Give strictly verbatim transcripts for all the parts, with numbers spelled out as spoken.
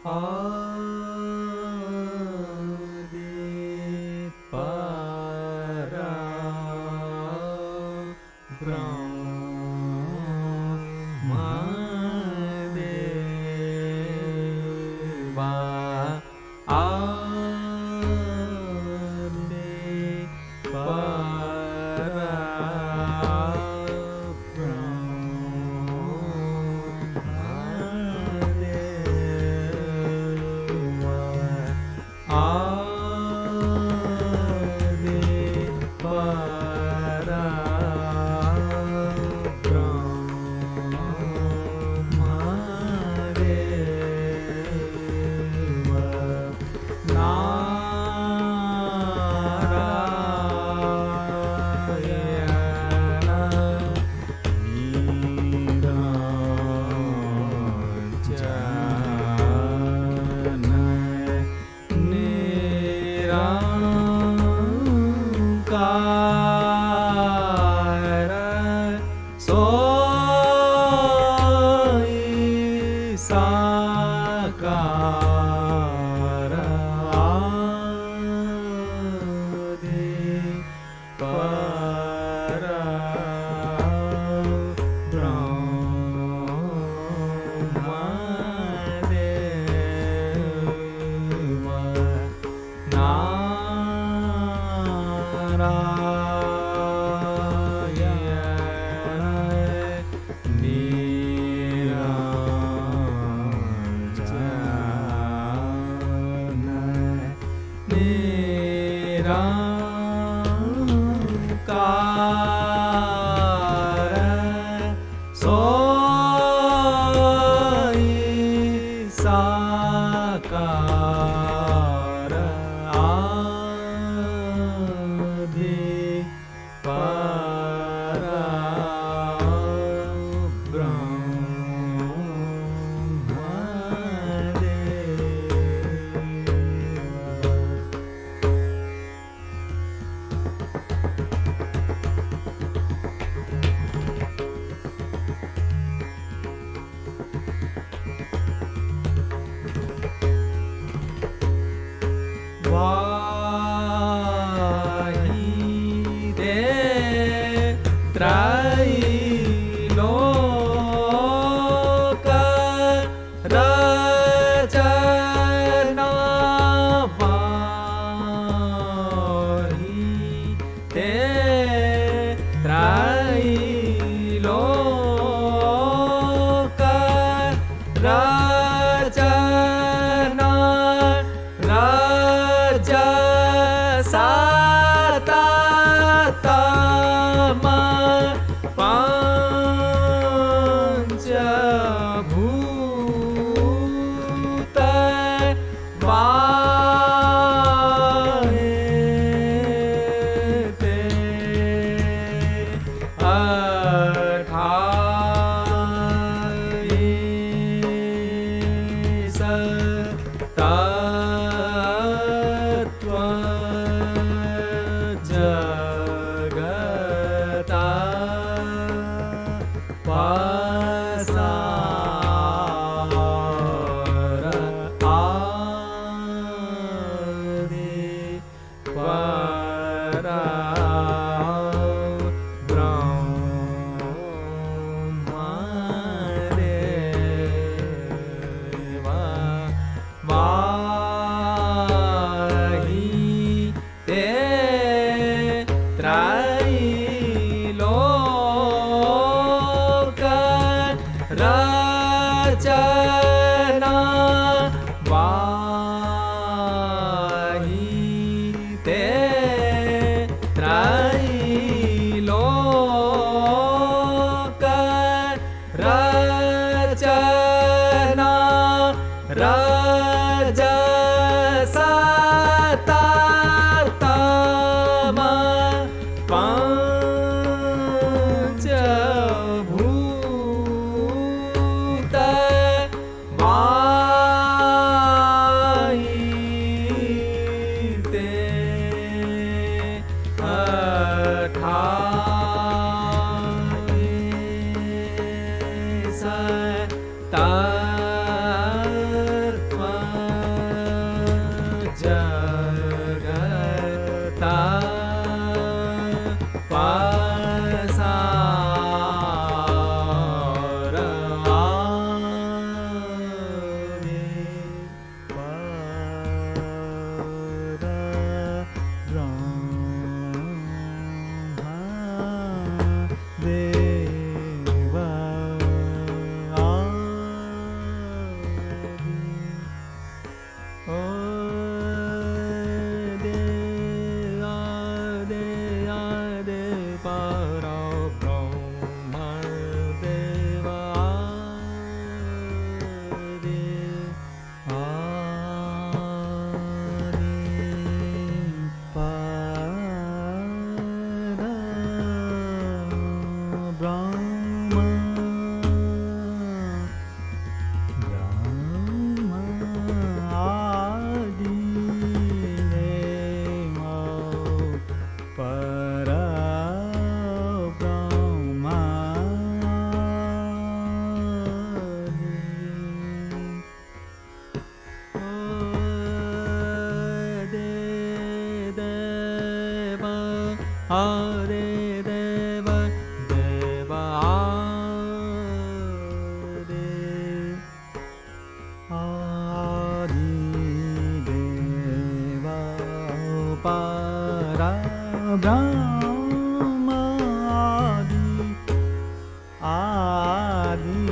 आदि परा ब्रह्मदेवा आदि परा ब्रह्मदेवा आदि परा ब्रह्मदेवा निरंकार सोई साकार आदि परा ब्रह्मदेवा निरंकार सोई साकार आदि परा वाहिदे त्रैलोक रचना वाहिदे त्रैलोक रचना राज साततम पंचभूत वाहेते अठाईस तत्व जगता पसार आदि परा ब्रह्मदेवा वाहिते त्रैलोक रचना वाहिते ता पा सा र आ रे पा र ब्रह्मा देवा आदि ओ दे आदे आदे परा ब्रह्मा देवा आदि आदि परा ब्रह्मा ब्रह्मा आदि देवा परा ब्रह्मा आदि देव देव आदि आदि देवा परा ब्रह्मा आदि आदि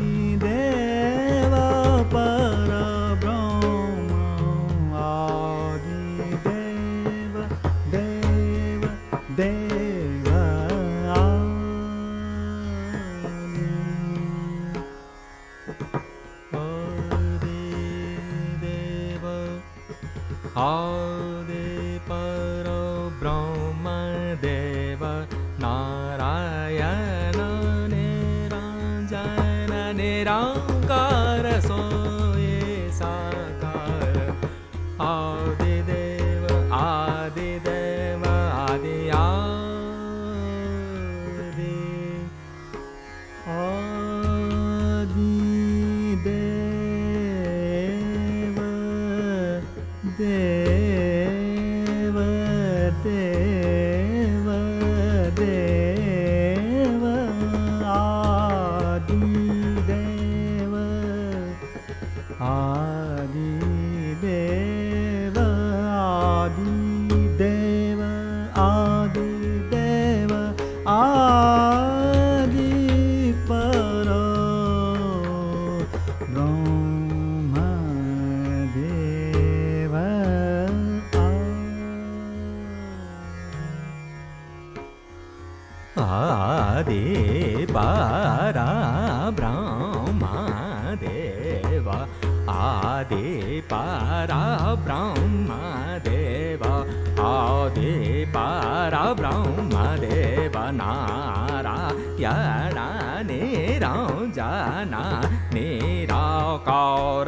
देवा परा ब्रह्मा आदि देव देव देव आदि आदि देव आदि परो ब्रह्म देव नारायण निरञ्जन निरङ्कार सोये साकार आदिदेव आदिदेव आदि आदि आदिदेव देव देव देव आदिदेव आदिदेव आदिदेव आदिदेव आदि परो ब्रह्मा देव आदि परा ब्रह्मा देव आदि परा ब्रह्मा देव आदि परा ब्रह्मा देव नारायण निरञ्जन निराकार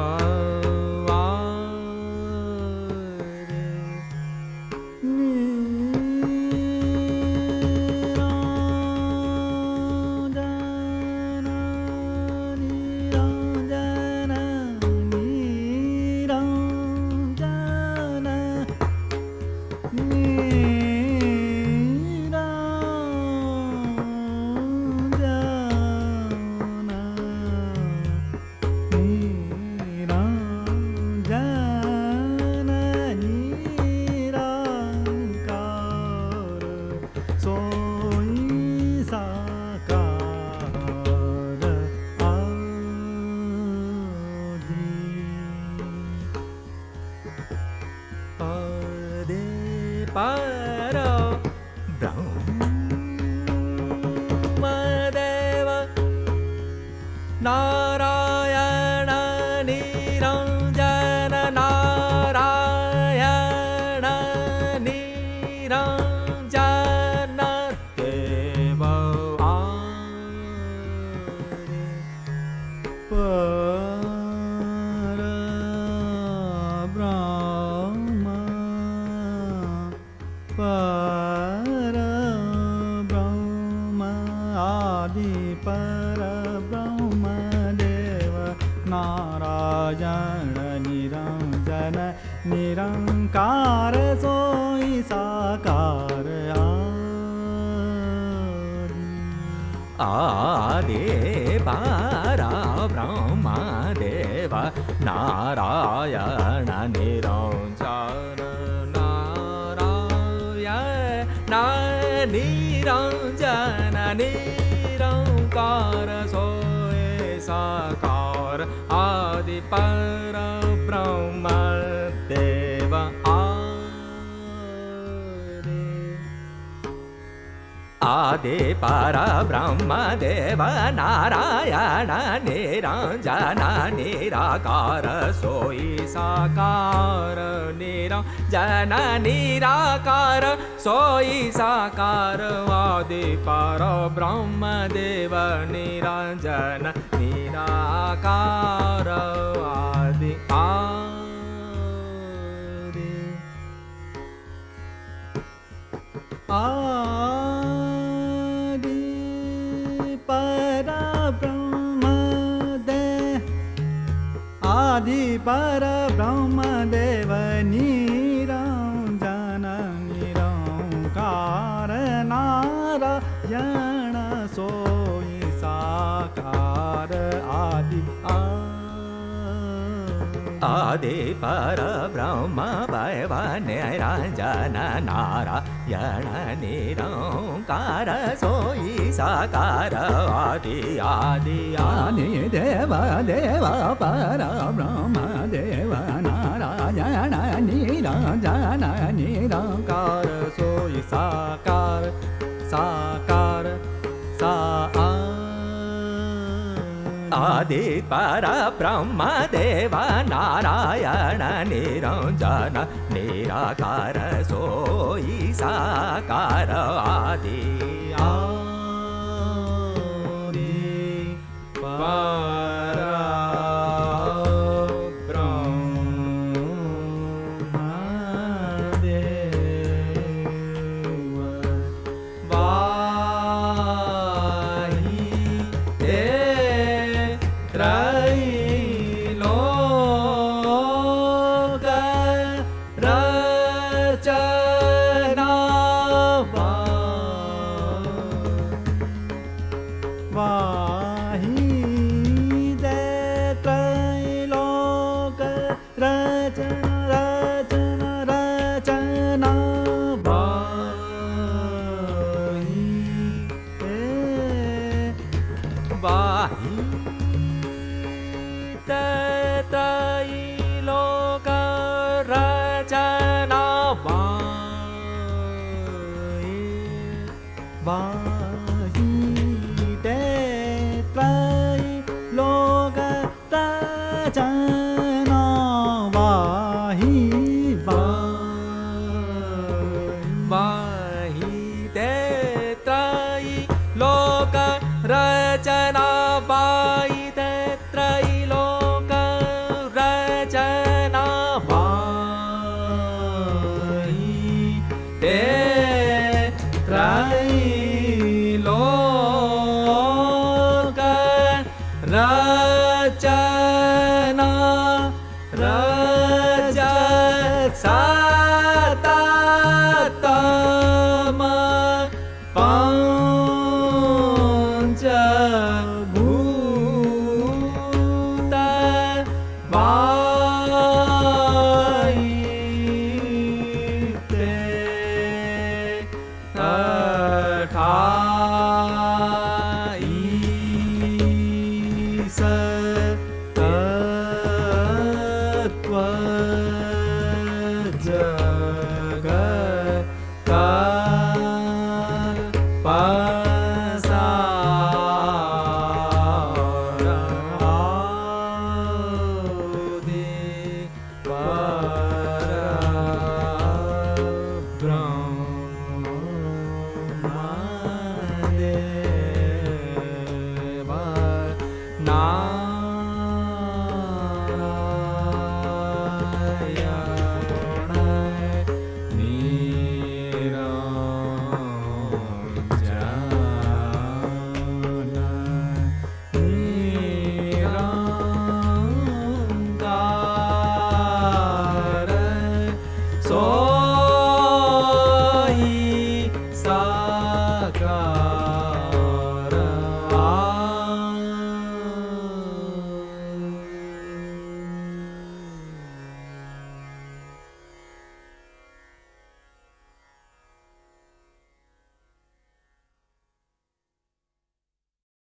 परो ब्रह्मदेव नारायण निरञ्जन नारायण निरञ्जन देव आदि परब्रह्म परब्रह्म आदि परब्रह्म देव नारायण निरञ्जन निरङ्कार सोई सा आदि परब्रह्म देव नारायण निरञ्जन नारायण निरञ्जन निरङ्कार सोय साकार आदि परब्रह्म देव आदि परब्रह्म देव नारायण निरञ्जन निराकार सोई साकार निरञ्जन निराकार सोई साकार आदि परब्रह्म देव निरञ्जन निराकार आदि आदि परब्रह्म देव आदि परब्रह्म देव निरञ्जन निरङ्कार नारायण सोई साकार आदि आदि परब्रह्म देव निरञ्जन नारायण निरङ्कार सोई साकार आदि आदि आदि देव देव परब्रह्म देव नारायण निरञ्जन निरङ्कार सोई साकार साकार सा आदि परब्रह्म देव नारायण निरञ्जन निराकार सोई साकार आदि आदि परब्रह्म देव वाहि त्रैलोक रचना वाहि दे त्रैलोक रचना रचना रचना वाहि दे वाहि त्रैलोक रचना वाहि वाहि ते त्रैलोक रचना वाहि वाहि ते त्रैलोक रचना वाहि ते त्रैलोक रचना वाहि ते त्रैलोक रचना रच सततम पंच भूत वाहि ते अठाईस तत्व जगत पसार आदि परब्रह्म देव नारायण निरञ्जन निरङ्कार सोई साकार